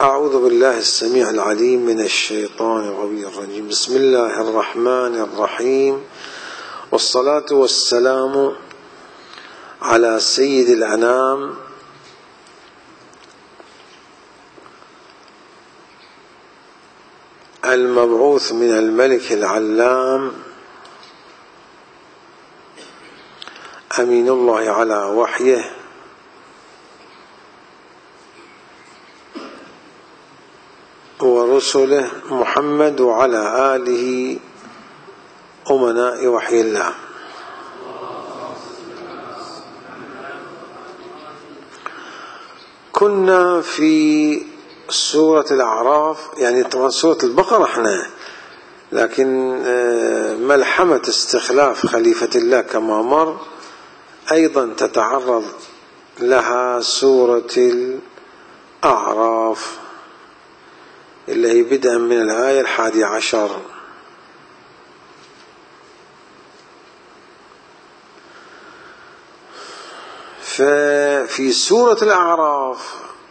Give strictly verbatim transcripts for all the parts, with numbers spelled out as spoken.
أعوذ بالله السميع العليم من الشيطان الغوي الرجيم. بسم الله الرحمن الرحيم، والصلاة والسلام على سيد الأنام المبعوث من الملك العلام أمين الله على وحيه ورسله محمد وعلى آله أمناء وحي الله. كنا في سورة الأعراف، يعني طبعا سورة البقرة احنا، لكن ملحمة استخلاف خليفة الله كما مر أيضا تتعرض لها سورة الأعراف اللي هي بدءا من الآية الحادية عشر. ففي سورة الأعراف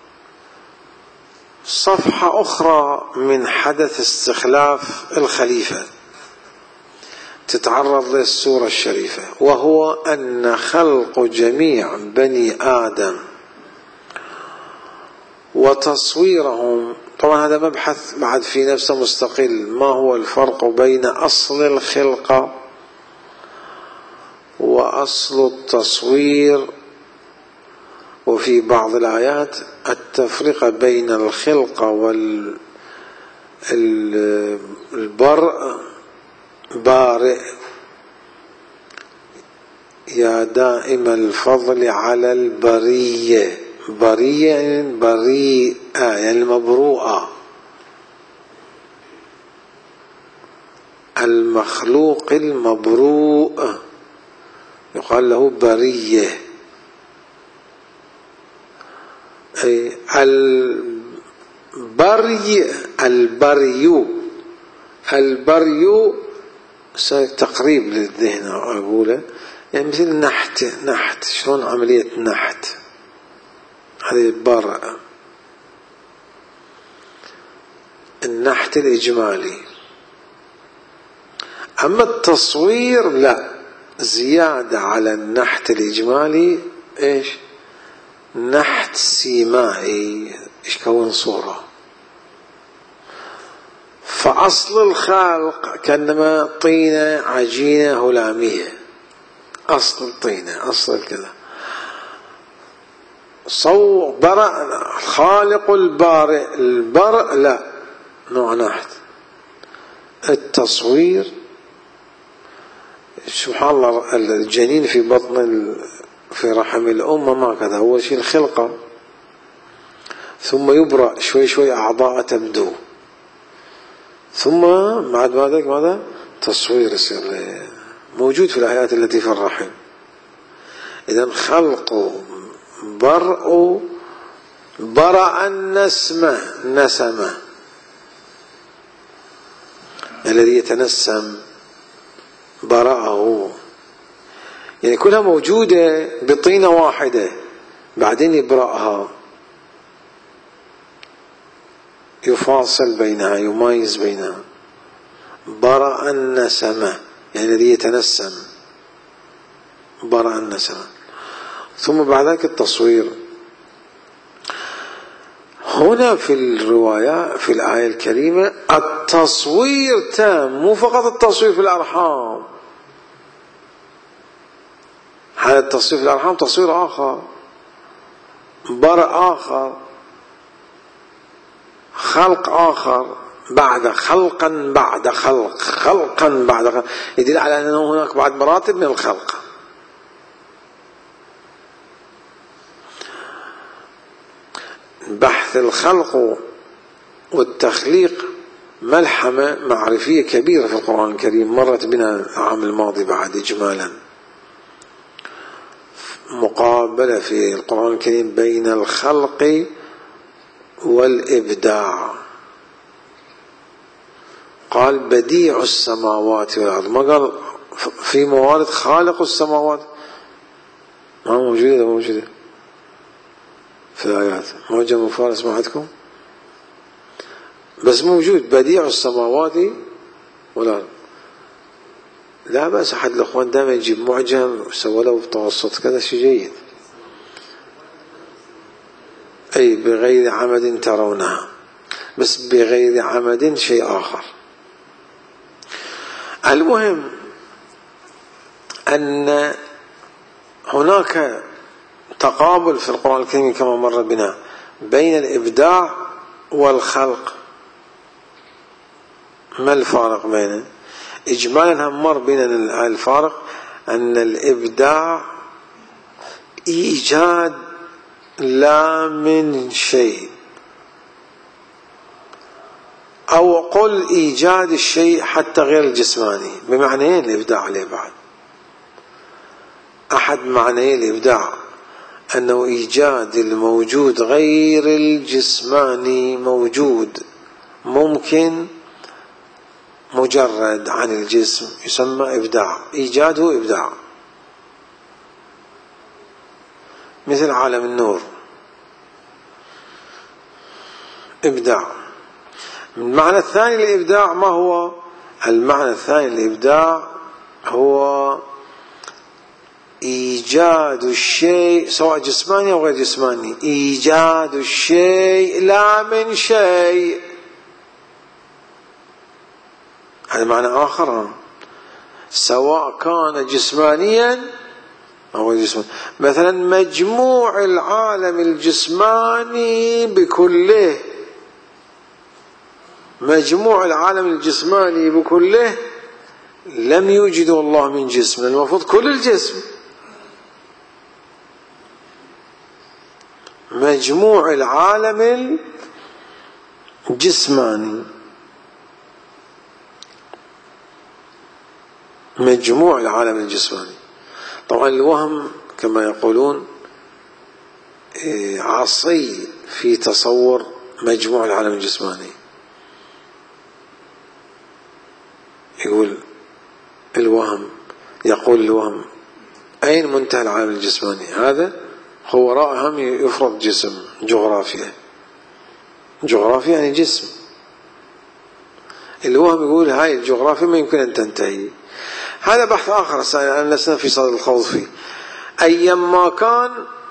صفحة أخرى من حدث استخلاف الخليفة تتعرض للسورة الشريفة، وهو أن خلق جميع بني آدم وتصويرهم. طبعا هذا مبحث بعد في نفسه مستقل، ما هو الفرق بين أصل الخلقة وأصل التصوير، وفي بعض الآيات التفرقة بين الخلقة والبرء. بارئ يا دائم الفضل على البرية، برية يعني بريئة يعني المبروءة. المخلوق المبروء يقال له برية. أي البري البريو البريو تقريب للذهن أقوله، يعني مثل نحت نحت شلون عملية نحت، هذه البرء النحت الإجمالي. أما التصوير لا، زيادة على النحت الإجمالي، إيش؟ نحت سيمائي يكون صورة. فأصل الخلق كأنما طينة عجينة هلامية، أصل الطينة أصل كذا. صو برأ خالق البارئ، البرء لا نوع نحت. التصوير سبحان الله، الجنين في بطن في رحم الأم ما كذا، هو شيء الخلقة، ثم يبرأ شوي شوي أعضاء تبدو، ثم بعد ذلك ماذا؟ تصوير يصير موجود في الآيات التي في الرحم. إذن خلق برء برأ النسمة نسمة الذي يتنسم برأه، يعني كلها موجودة بطينة واحدة، بعدين يبرأها، يفاصل بينها يميز بينها. برأ النسمة يعني الذي يتنسم، برأ النسمة. ثم بعد ذلك التصوير. هنا في الرواية في الآية الكريمة التصوير تام، مو فقط التصوير في الأرحام، هذا التصوير في الأرحام تصوير آخر، برء آخر، خلق آخر، بعد خلقا بعد خلق خلقا بعد خلق، يدل على أنه هناك بعد مراتب من الخلق. بحث الخلق والتخليق ملحمة معرفية كبيرة في القرآن الكريم، مرت بنا العام الماضي بعد إجمالا. مقابلة في القرآن الكريم بين الخلق والإبداع. قال بديع السماوات والأرض، ما قال في موارد خالق السماوات، ما موجودة موجودة في الآيات. معجم فارس ما عندكم؟ بس موجود بديع السماوات ولا لا بأس. أحد الأخوان دائما يجيب معجم وسوى له متوسط كذا شيء جيد. أي بغير عمد ترونها، بس بغير عمد شيء آخر. المهم أن هناك تقابل في القرآن الكريم كما مر بنا بين الإبداع والخلق. ما الفارق بينه؟ إجمالا هم مر بيننا الفارق أن الإبداع إيجاد لا من شيء، أو قل إيجاد الشيء حتى غير الجسماني. بمعنيين الإبداع عليه بعد. أحد معنيه الإبداع أنه إيجاد الموجود غير الجسماني، موجود ممكن مجرد عن الجسم يسمى إبداع، إيجاده إبداع. مثل عالم النور إبداع. المعنى الثاني للإبداع ما هو؟ المعنى الثاني للإبداع هو إيجاد الشيء سواء جسماني أو غير جسماني، إيجاد الشيء لا من شيء. هذا معنى آخر، سواء كان جسمانيا أو غير جسماني. مثلا مجموع العالم الجسماني بكله، مجموع العالم الجسماني بكله لم يوجده الله من جسم، المفروض كل الجسم. مجموع العالم الجسماني، مجموع العالم الجسماني. طبعا الوهم كما يقولون عصي في تصور مجموع العالم الجسماني. يقول الوهم، يقول الوهم أين منتهى العالم الجسماني؟ هذا هو وراء هم يفرض جسم، جغرافيا. جغرافيا يعني جسم. الوهم يقول هاي الجغرافيا ما يمكن أن تنتهي. هذا بحث آخر لسنا في صدد الخوض فيه. أيما كان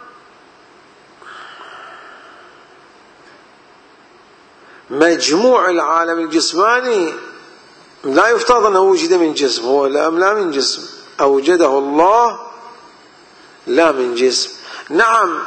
مجموع العالم الجسماني لا يفترض أنه وجد من جسم، هو لا لا من جسم، أوجده الله لا من جسم. نعم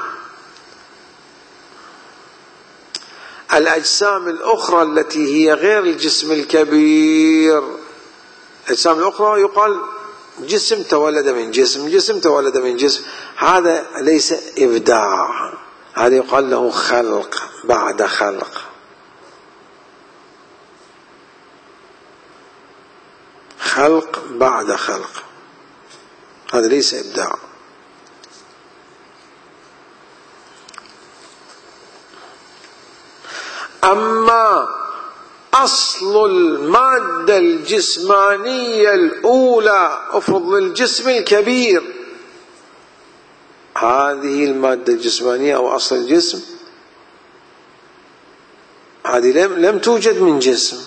الأجسام الأخرى التي هي غير الجسم الكبير، الأجسام الأخرى يقال جسم تولد من جسم، جسم تولد من جسم، هذا ليس إبداع، هذا يقال له خلق بعد خلق. خلق بعد خلق، هذا ليس إبداع. أما أصل المادة الجسمانية الأولى، أفرض للجسم الكبير، هذه المادة الجسمانية أو أصل الجسم هذه لم, لم توجد من جسم،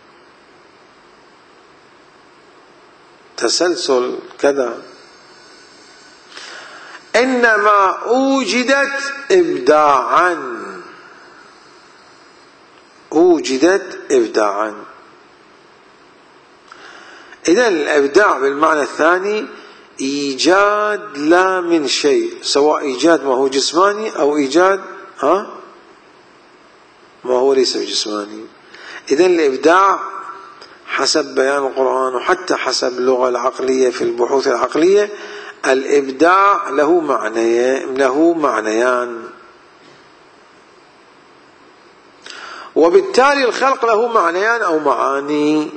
تسلسل كذا، إنما أوجدت إبداعا، أوجدت إبداعا. إذن الإبداع بالمعنى الثاني إيجاد لا من شيء، سواء إيجاد ما هو جسماني أو إيجاد ها ما هو ليس جسماني. إذن الإبداع حسب بيان القرآن وحتى حسب اللغة العقلية في البحوث العقلية، الإبداع له معنى له معنيان، وبالتالي الخلق له معنيان أو معاني.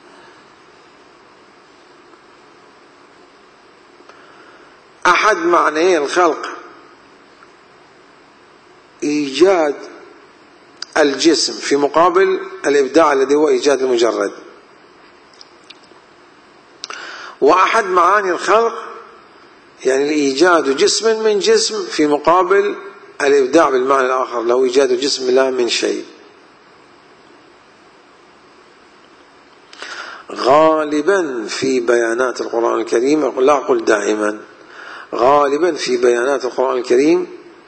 أحد معنيي الخلق إيجاد الجسم في مقابل الإبداع الذي هو إيجاد المجرد، وأحد معاني الخلق يعني إيجاد جسم من جسم في مقابل الإبداع بالمعنى الآخر له إيجاد جسم لا من شيء. غالبا في بيانات القرآن الكريم، لا أقول دائما، غالبا في بيانات القرآن الكريم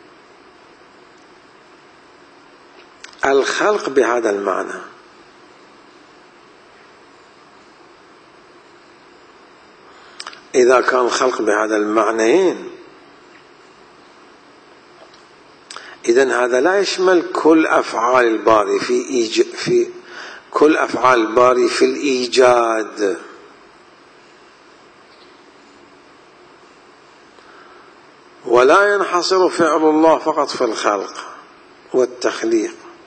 الخلق بهذا المعنى. إذا كان الخلق بهذا المعنيين إذن هذا لا يشمل كل أفعال الباري في إيج... في كل أفعال الباري في الإيجاد، ولا ينحصر فعل الله فقط في الخلق والتخليق.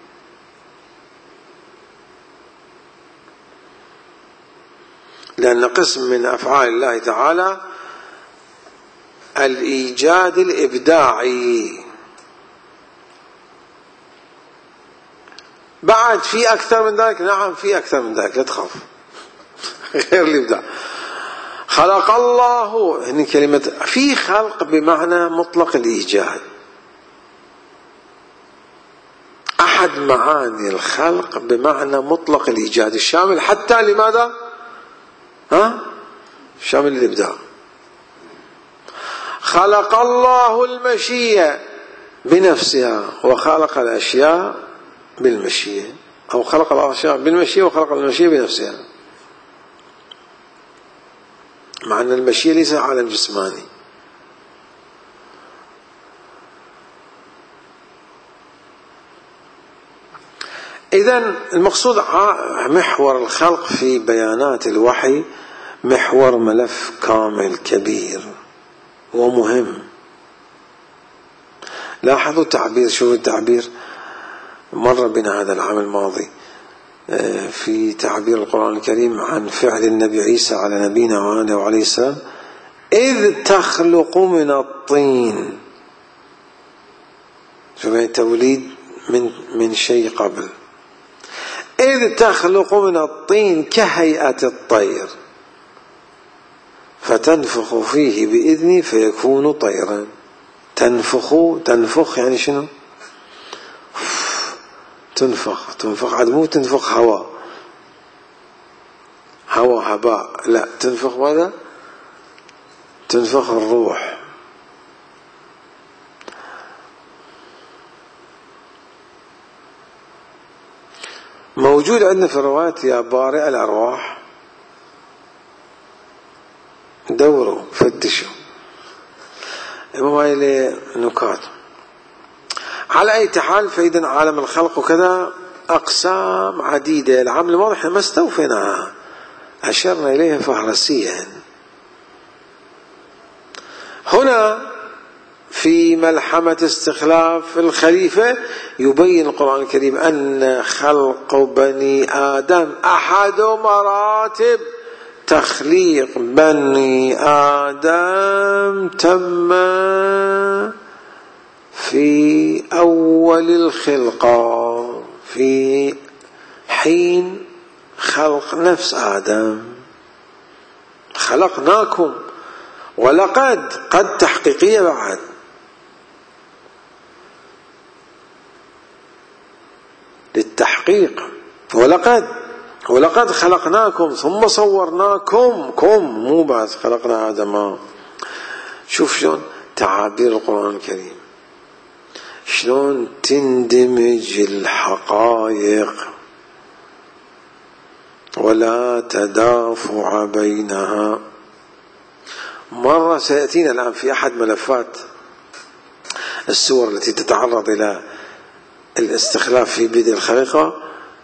لأن قسم من أفعال الله تعالى الإيجاد الإبداعي، بعد في أكثر من ذلك، نعم في أكثر من ذلك، لا تخاف، غير الإبداع. خلق الله، هني كلمة في خلق بمعنى مطلق الإيجاد. أحد معاني الخلق بمعنى مطلق الإيجاد الشامل حتى لماذا؟ ها؟ شامل الإبداع. خلق الله المشيئة بنفسها وخلق الأشياء بالمشيئة، أو خلق الأشياء بالمشيئة وخلق المشيئة بنفسها، مع أن المشيئة ليس عالم جسماني. إذن المقصود محور الخلق في بيانات الوحي محور ملف كامل كبير ومهم. لاحظوا التعبير، شو التعبير مر بنا هذا العام الماضي في تعبير القرآن الكريم عن فعل النبي عيسى على نبينا وآله وعليه السلام: إذ تخلق من الطين. شوف يعني توليد من من شيء قبل. إذ تخلق من الطين كهيئة الطير فتنفخ فيه بإذني فيكون طيرا. تنفخ تنفخ يعني شنو؟ تنفخ تنفخ عاد مو تنفخ هواء هواء هباء، لا، تنفخ ماذا؟ تنفخ الروح. موجود عندنا في الروايات يا بارئ الأرواح، دوروا فتشوا، المهم هاي نكات. على أي حال، فإذا عالم الخلق وكذا أقسام عديدة. العام الماضي احنا ما استوفيناها، أشرنا إليها فهرسيا. هنا في ملحمة استخلاف الخليفة يبين القرآن الكريم أن خلق بني آدم أحد مراتب تخليق بني آدم تم في أول الخلقة، في حين خلق نفس آدم. خلقناكم، ولقد قد تحقيقية بعد، للتحقيق. ولقد ولقد خلقناكم ثم صورناكم، كم مو بعد خلقنا آدم. شوف شلون تعابير القرآن الكريم، شلون تندمج الحقائق ولا تدافع بينها. مرة سيأتينا الآن في أحد ملفات السور التي تتعرض إلى الاستخلاف في بدء الخليقة،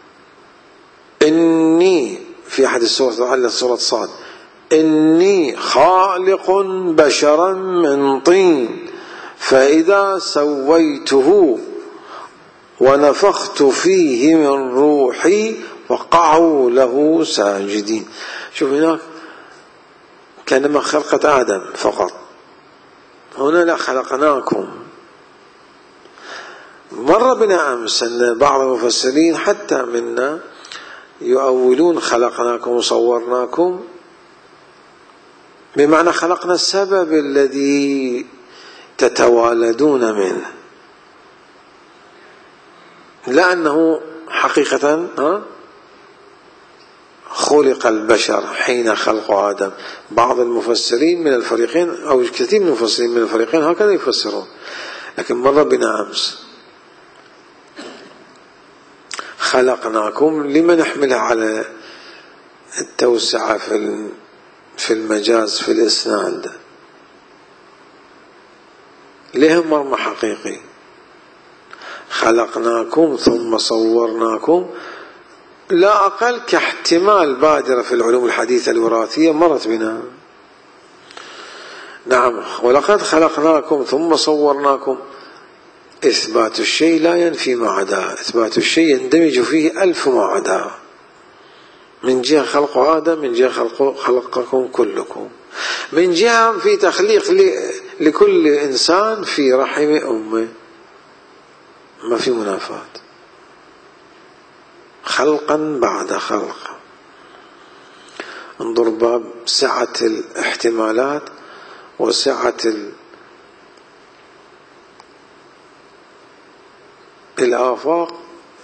إني في أحد السور لعل سورة صاد: إني خالق بشرا من طين فإذا سويته ونفخت فيه من روحي فقعوا له ساجدين. شوف هناك كانما خلقة آدم فقط، هنا لا، خلقناكم. مر بنا أمس أن بعض المفسرين حتى منا يؤولون خلقناكم وصورناكم بمعنى خلقنا السبب الذي تتوالدون منه، لا أنه حقيقة ها خلق البشر حين خلق آدم. بعض المفسرين من الفريقين أو كثير من المفسرين من الفريقين هكذا يفسرون، لكن مر بنا أمس خلقناكم لما نحملها على التوسعة في في المجاز في الإسناد، لهم مرمى حقيقي. خلقناكم ثم صورناكم لا أقل كاحتمال بادرة في العلوم الحديثة الوراثية مرت بنا. نعم، ولقد خلقناكم ثم صورناكم، إثبات الشيء لا ينفي ما عداه، إثبات الشيء يندمج فيه ألف ما عداه، من جهة خلق آدم، من جهة خلق خلقكم كلكم، من جهة في تخليق لكل إنسان في رحم أمه، ما في منافاة، خلقا بعد خلق. انظر باب سعة الاحتمالات وسعة الآفاق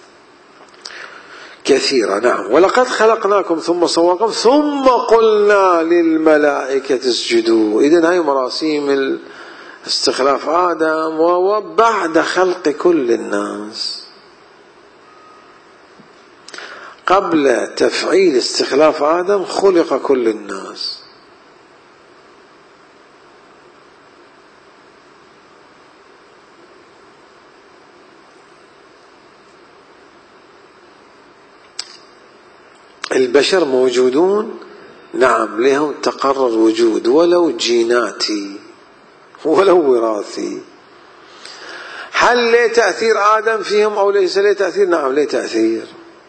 كثيرة. نعم، ولقد خلقناكم ثم صوركم ثم قلنا للملائكة اسجدوا. إذن هاي مراسيم استخلاف آدم وبعد خلق كل الناس. قبل تفعيل استخلاف آدم خلق كل الناس. البشر موجودون، نعم، لهم تقرر وجود ولو جيناتي ولو وراثي. هل له تأثير آدم فيهم أو ليس له تأثير؟ نعم له تأثير.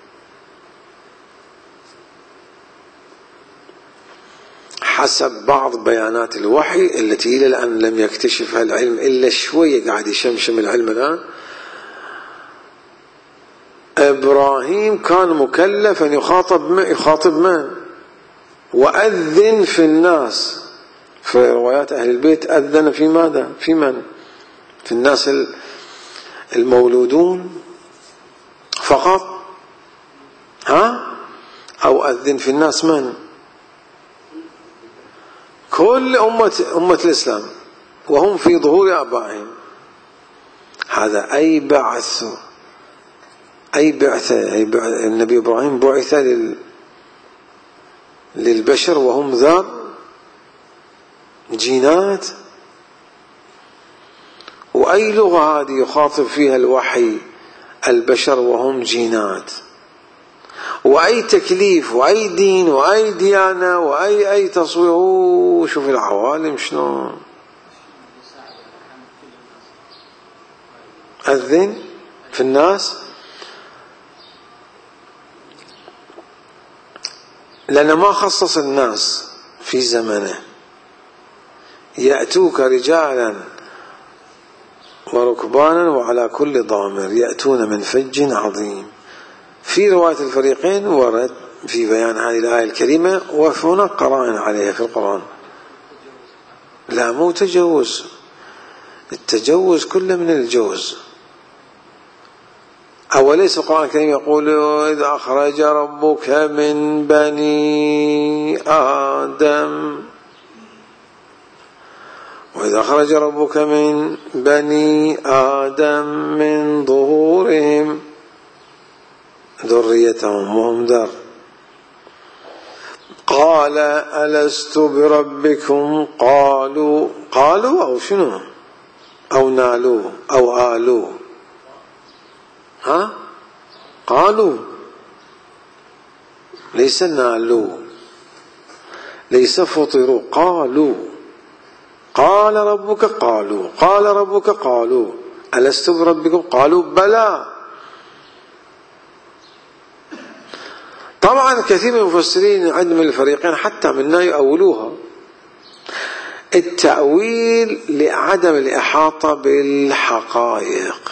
حسب بعض بيانات الوحي التي إلى الآن لم يكتشفها العلم إلا شوية، قاعد يشمشم العلم الآن، إبراهيم كان مكلف أن يخاطب يخاطب من؟ وأذن في الناس. في روايات أهل البيت أذن في ماذا؟ في من؟ في الناس المولودون فقط؟ ها؟ أو أذن في الناس من؟ كل أمة أمة الإسلام وهم في ظهور آبائهم. هذا أي بعث أي بعثة أي بعث النبي إبراهيم بعث لل للبشر وهم ذات جينات. وأي لغة هذه يخاطب فيها الوحي البشر وهم جينات؟ وأي تكليف وأي دين وأي ديانة وأي أي تصوير. شوف العوالم شلون. أذن في الناس لأن ما خصص الناس في زمنه. يأتوك رجالا وركبانا وعلى كل ضامر يأتون من فج عظيم. في رواية الفريقين ورد في بيان هذه الآية الكريمة وهناك قرائن عليها في القرآن. لا، مو تجوز، التجوز كله من الجوز. أوليس القرآن الكريم يقول إذ أخرج ربك من بني آدم وإذ أخرج ربك من بني آدم من ظهورهم ذريتهم وهم ذر قال ألست بربكم قالوا قالوا أو شنو أو نالوا أو آلوا ها قالوا ليس نالوا ليس فطروا قالوا قال ربك قالوا قال ربك قالوا ألست بربكم قالوا بلى. طبعا كثير من المفسرين عندهم الفريقين حتى منا يؤولوها. التأويل لعدم الإحاطة بالحقائق.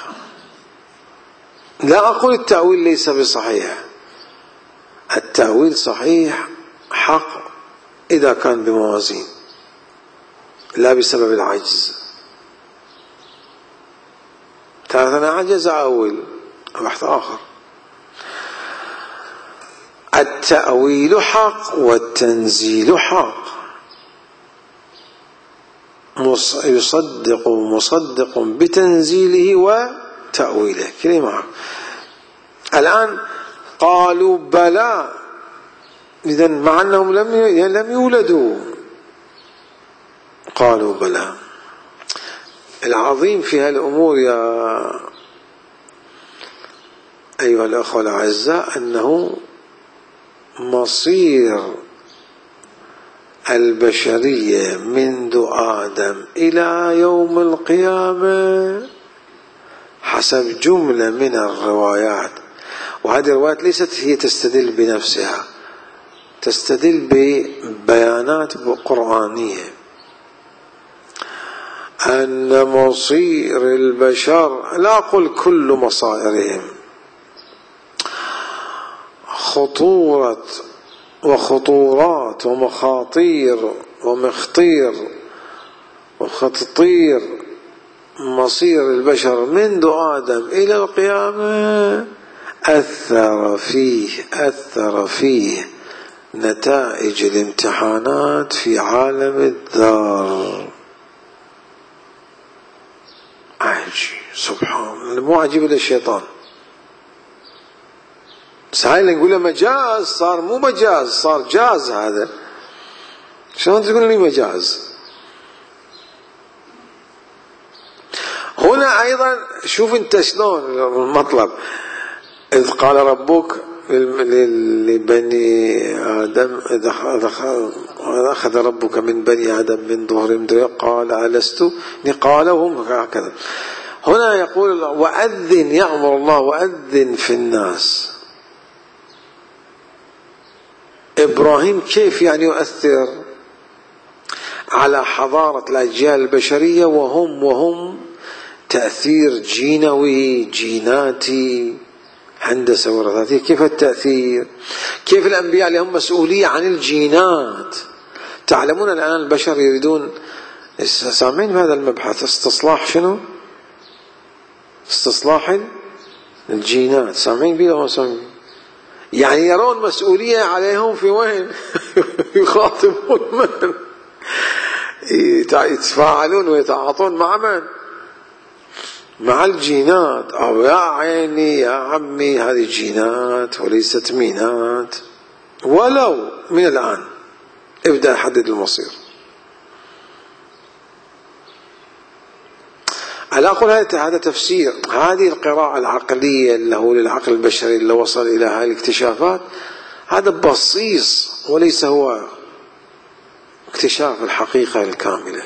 لا أقول التأويل ليس بصحيح، التأويل صحيح حق إذا كان بموازين لا بسبب العجز. ثلاثة عجز أول بحث آخر. التأويل حق والتنزيل حق، يصدق مصدق بتنزيله وتأويله كلمة. الآن قالوا بلى، إذن مع أنهم لم لم يولدوا قالوا بلى. العظيم في هالأمور يا أيها الأخوة الأعزاء أنه مصير البشرية منذ آدم إلى يوم القيامة حسب جملة من الروايات، وهذه الروايات ليست هي تستدل بنفسها، تستدل ببيانات قرآنية، أن مصير البشر، لا أقول كل مصائرهم، خطورة وخطورات ومخاطير ومخطير وخطير مصير البشر منذ آدم إلى القيامة أثر فيه أثر فيه نتائج الامتحانات في عالم الذر. عجيب سبحان الله، مو عجيب للشيطان. هاي اللي نقول له مجاز، صار مو مجاز، صار جاز. هذا شلون تقول لي مجاز؟ هنا أيضا شوف أنت شلون المطلب. إذ قال ربك لبني آدم، إذا أخذ ربك من بني آدم من ظهرهم قال ألست، قال هم هكذا. هنا يقول وأذن، يأمر الله وأذن في الناس. إبراهيم كيف يعني يؤثر على حضارة الأجيال البشرية وهم وهم تأثير جينوي جيناتي هندسة وراثية؟ كيف التأثير؟ كيف الأنبياء لهم مسؤولية عن الجينات؟ تعلمون الآن البشر يريدون، سامعين بهذا المبحث، استصلاح شنو؟ استصلاح الجينات، سامعين بيه ولا سامعين؟ يعني يرون مسؤولية عليهم في وين؟ يخاطبون من؟ يتفاعلون ويتعاطون مع من؟ مع الجينات. أو يا عيني يا عمي هذه جينات وليست مينات. ولو من الآن ابدأ حدد المصير. على أقول هذا تفسير، هذه القراءة العقلية اللي هو للعقل البشري اللي وصل إلى هذه الاكتشافات، هذا بصيص وليس هو اكتشاف الحقيقة الكاملة.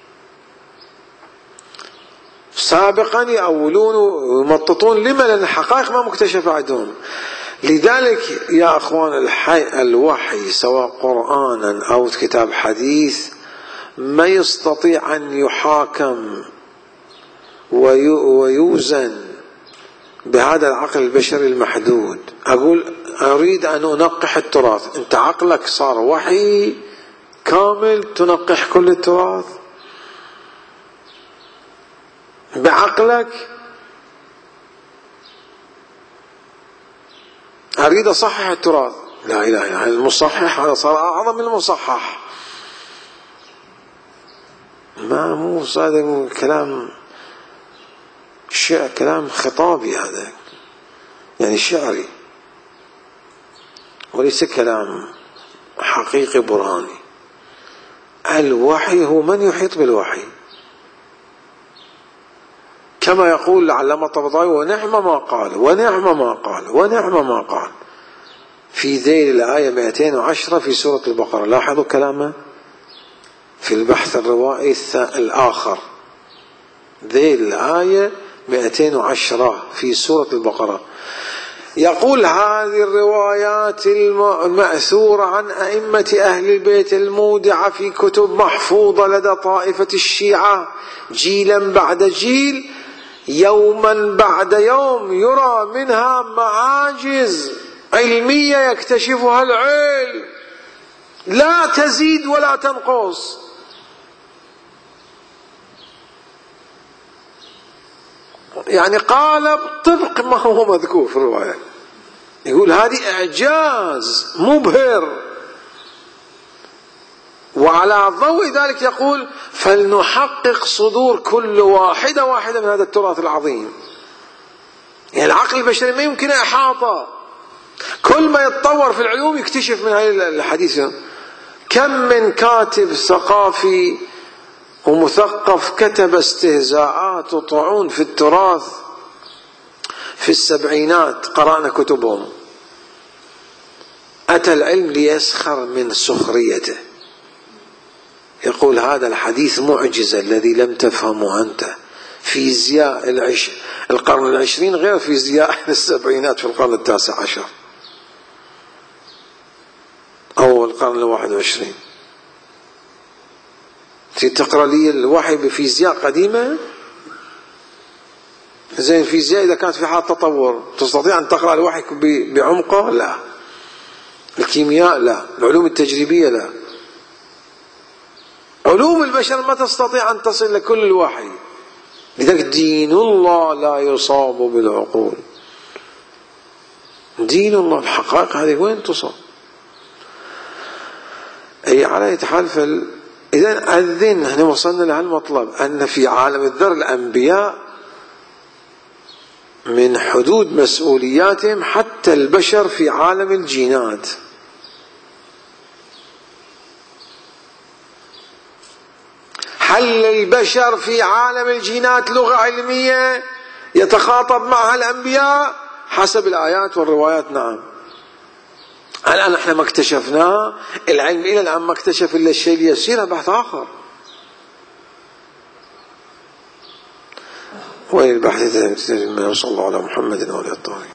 سابقا يأولون ويمططون، لما؟ لأن الحقائق ما مكتشفة عندهم. لذلك يا أخوان الحي الوحي سواء قرآنا أو كتاب حديث ما يستطيع أن يحاكم ويوزن بهذا العقل البشري المحدود. أقول أريد أن أنقح التراث، أنت عقلك صار وحي كامل تنقح كل التراث بعقلك؟ أريد أصحح التراث، لا إله إلا الله، المصحح هذا صار أعظم من المصحح. ما مو هذا كلام شيء، كلام خطابي هذا، يعني شعري وليس كلام حقيقي برهاني. الوحي هو من يحيط بالوحي، كما يقول العلامة الطباطبائي ونعم ما قال ونعم ما قال ونعم ما قال في ذيل الآية مئتين وعشرة في سورة البقرة. لاحظوا كلامه في البحث الروائي الآخر، ذيل الآية مئتين وعشرة في سورة البقرة، يقول هذه الروايات المأثورة عن أئمة أهل البيت المودعة في كتب محفوظة لدى طائفة الشيعة جيلا بعد جيل يوما بعد يوم يرى منها معاجز علمية يكتشفها العلم لا تزيد ولا تنقص. يعني قال طبق ما هو مذكور في الرواية. يقول يقول هذه إعجاز مبهر، وعلى ضوء ذلك يقول فلنحقق صدور كل واحدة واحدة من هذا التراث العظيم. يعني العقل البشري ما يمكن إحاطة، كل ما يتطور في العلوم يكتشف من هذه الحديث. كم من كاتب ثقافي ومثقف كتب استهزاءات وطعون في التراث في السبعينات، قرأنا كتبهم. أتى العلم ليسخر من سخريته، يقول هذا الحديث معجزة الذي لم تفهمه أنت. فيزياء العش... القرن العشرين غير فيزياء السبعينات في القرن التاسع عشر أو القرن الواحد وعشرين. تقرأ لي الوحي بفيزياء قديمة؟ زين الفيزياء إذا كانت في حال تطور تستطيع أن تقرأ الوحي بعمقه؟ لا. الكيمياء لا. العلوم التجريبية لا. علوم البشر ما تستطيع أن تصل لكل الوحي. لذلك دين الله لا يصاب بالعقول. دين الله الحقائق هذه وين تصاب؟ أي على يتحال فال... إذن أذن احنا وصلنا لهالمطلب أن في عالم الذر الأنبياء من حدود مسؤولياتهم حتى البشر في عالم الجينات. هل البشر في عالم الجينات لغة علمية يتخاطب معها الأنبياء؟ حسب الآيات والروايات نعم. الآن احنا ما اكتشفناه، العلم إلى الآن ما اكتشف إلا الشيء اليسير، بحث آخر. وإلى البحث صلى الله على محمد وعلى آله الطاهرين.